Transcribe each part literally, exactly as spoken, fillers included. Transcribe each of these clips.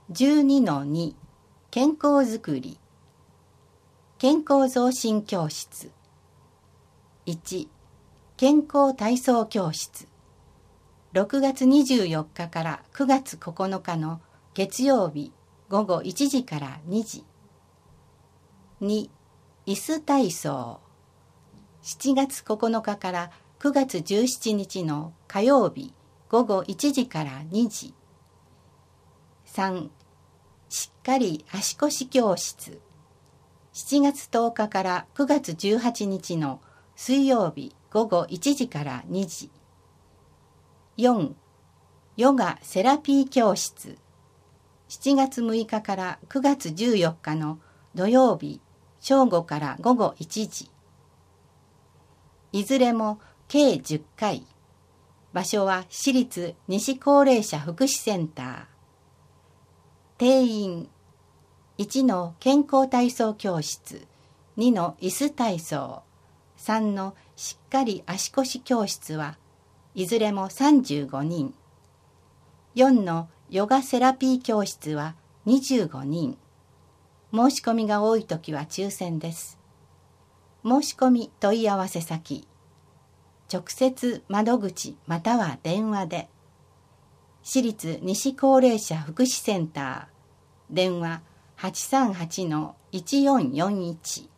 じゅうにのに 健康づくり健康増進教室。いち健康体操教室。ろくがつにじゅうよっかからくがつここのかの月曜日ごごいちじからにじ。に椅子体操。しちがつここのかからくがつじゅうしちにちの火曜日ごごいちじからにじ。さんしっかり足腰教室。しちがつとおかからくがつじゅうはちにちの水曜日ごごいちじからにじ。よんヨガセラピー教室。しちがつむいかからくがつじゅうよっかの土曜日正午からごごいちじ。いずれも計じゅっかい。場所は私立西高齢者福祉センター。定員いちの健康体操教室、にの椅子体操、さんのしっかり足腰教室はいずれもさんじゅうごにん、よんのヨガセラピー教室はにじゅうごにん。申し込みが多いときは抽選です。申し込み問い合わせ先、直接窓口または電話で、私立西高齢者福祉センター、電話はちさんはちのいちよんよんいち。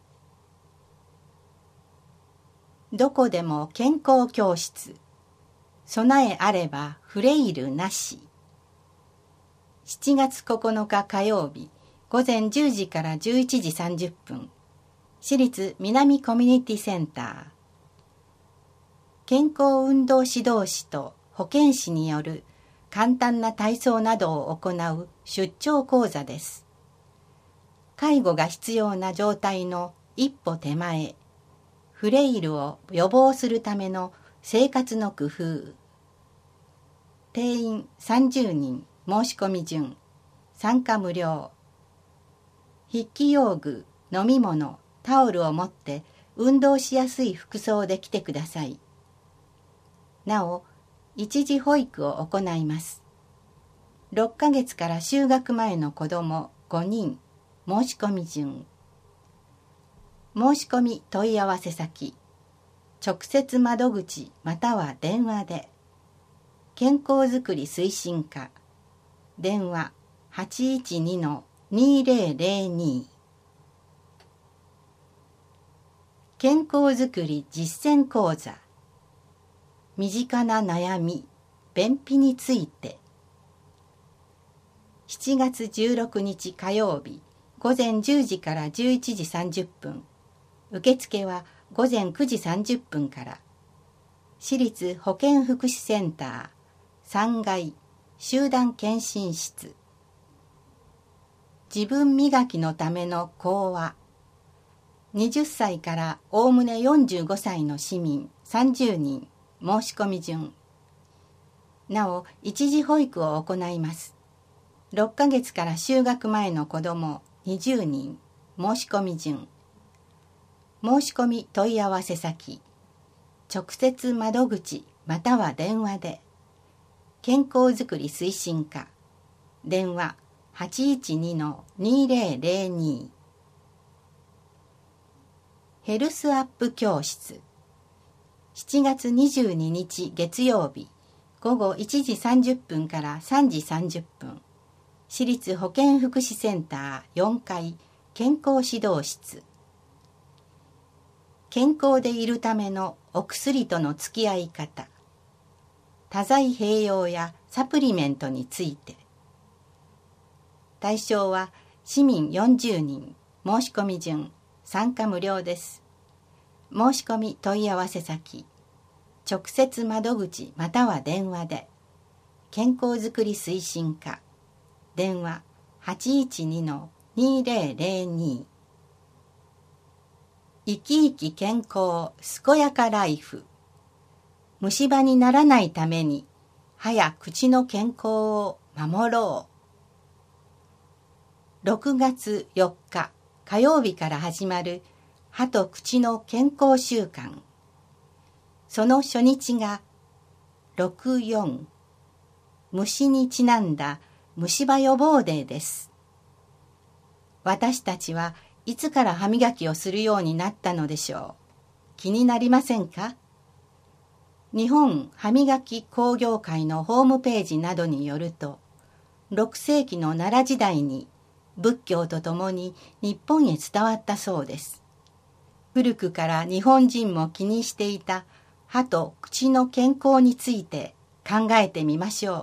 どこでも健康教室。備えあればフレイルなし。しちがつここのか火曜日ごぜんじゅうじからじゅういちじさんじゅっぷん。私立南コミュニティセンター。健康運動指導士と保健師による簡単な体操などを行う出張講座です。介護が必要な状態の一歩手前、フレイルを予防するための生活の工夫。定員さんじゅうにん、申し込み順、参加無料。筆記用具、飲み物、タオルを持って運動しやすい服装で来てください。なお、一時保育を行います。ろっかげつから就学前の子どもごにん、申し込み順。申し込み問い合わせ先、直接窓口または電話で、健康づくり推進課、電話はちいちにのにぜろぜろに。健康づくり実践講座。身近な悩み、便秘について。しちがつじゅうろくにち火曜日ごぜんじゅうじからじゅういちじさんじゅっぷん。受付はごぜんくじさんじゅっぷんから。私立保健福祉センターさんがい集団検診室。自分磨きのための講話。はたちからおおむねよんじゅうごさいの市民さんじゅうにん、申し込み順。なお、一時保育を行います。ろっかげつから就学前の子どもにじゅうにん、申し込み順。申し込み問い合わせ先、直接窓口または電話で、健康づくり推進課、電話はちいちにのにぜろぜろに。ヘルスアップ教室。しちがつにじゅうににち月曜日ごごいちじさんじゅっぷんからさんじさんじゅっぷん。私立保健福祉センターよんかい健康指導室。健康でいるためのお薬との付き合い方。多剤併用やサプリメントについて。対象は市民よんじゅうにん、申し込み順、参加無料です。申し込み問い合わせ先、直接窓口または電話で、健康づくり推進課、電話はちいちにのにぜろぜろに。生き生き健康健やかライフ。虫歯にならないために歯や口の健康を守ろう。ろくがつよっか火曜日から始まる歯と口の健康週間。その初日がろくよん、虫にちなんだ虫歯予防デーです。私たちはいつから歯磨きをするようになったのでしょう。気になりませんか？日本歯磨き工業会のホームページなどによると、ろくせいきの奈良時代に仏教とともに日本へ伝わったそうです。古くから日本人も気にしていた歯と口の健康について考えてみましょう。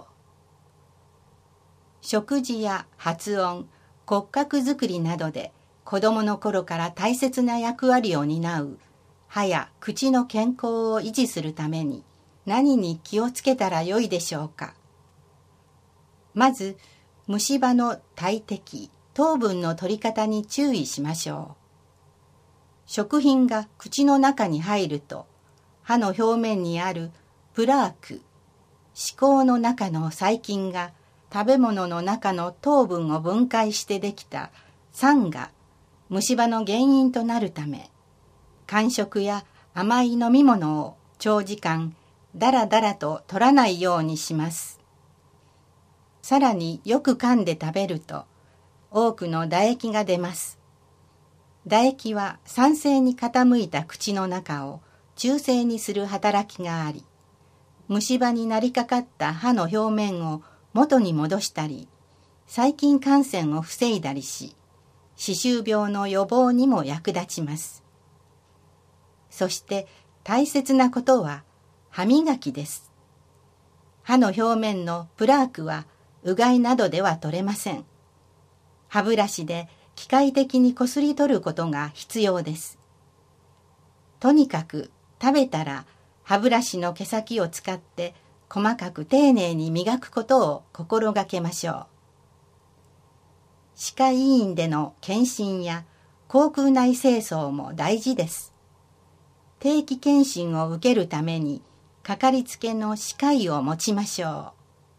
食事や発音、骨格づくりなどで子供の頃から大切な役割を担う歯や口の健康を維持するために何に気をつけたらよいでしょうか。まず、虫歯の大敵、糖分の取り方に注意しましょう。食品が口の中に入ると、歯の表面にあるプラーク、歯垢の中の細菌が食べ物の中の糖分を分解してできた酸が虫歯の原因となるため、間食や甘い飲み物を長時間だらだらと取らないようにします。さらによく噛んで食べると多くの唾液が出ます。唾液は酸性に傾いた口の中を中性にする働きがあり、虫歯になりかかった歯の表面を元に戻したり、細菌感染を防いだりし、歯周病の予防にも役立ちます。そして大切なことは歯磨きです。歯の表面のプラークはうがいなどでは取れません。歯ブラシで機械的にこすり取ることが必要です。とにかく食べたら歯ブラシの毛先を使って細かく丁寧に磨くことを心がけましょう。歯科医院での検診や口腔内清掃も大事です。定期検診を受けるためにかかりつけの歯科医を持ちましょう。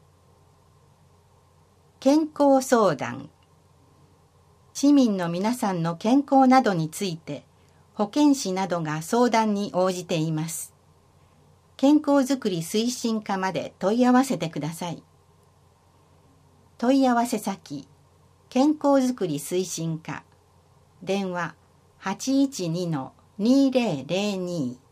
健康相談。市民の皆さんの健康などについて保健師などが相談に応じています。健康づくり推進課まで問い合わせてください。問い合わせ先、健康づくり推進課、電話 はちいちにのにぜろぜろに